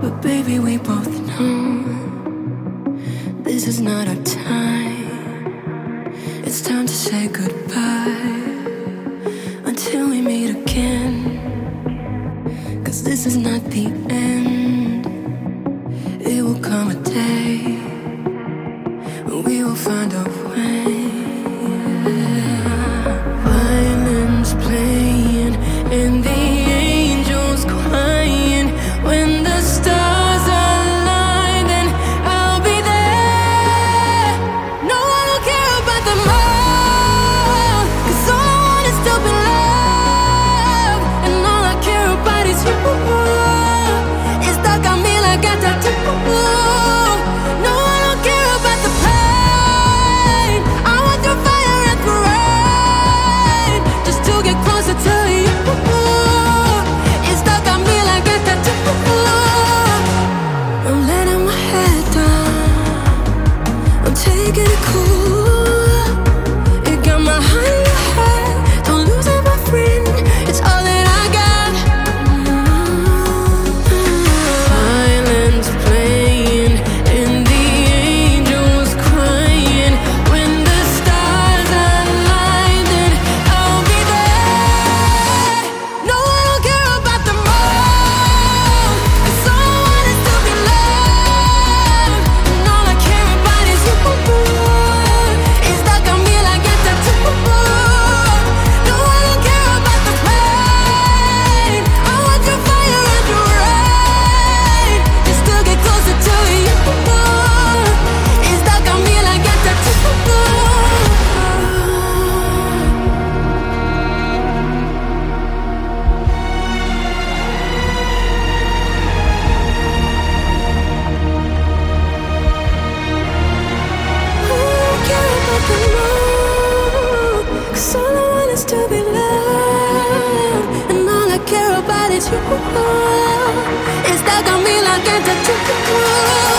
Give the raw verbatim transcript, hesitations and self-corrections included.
But baby, we both know this is not our time. It's time to say goodbye until we meet again. 'Cause this is not the end. It will come a day when we will find a way. Violins playing and the angels crying. When the stars align, then I'll be there. No, I don't care about the more, 'cause all I want is to be loved. And all I care about is you. It's stuck on me like a tattoo. No, I don't care about the pain. I want through fire and through rain, just to get closer to you. It's stuck on me like a tattoo. I'm letting my head down, I'm taking it cool. You got my heart in your head, don't lose it, my friend. It's all that I got. Violins playing and the angels crying. When the stars align, then I'll be there. No, I don't care about the more, 'cause all I want is to be loved. And all I care about is you. It's stuck on me like a tattoo. No, I don't care about the pain. I want your fire and your rain, just to get closer to you. It's stuck on me like a tattoo. Cause all I want is to be loved. And all I care about is you. It's stuck on me like a tattoo.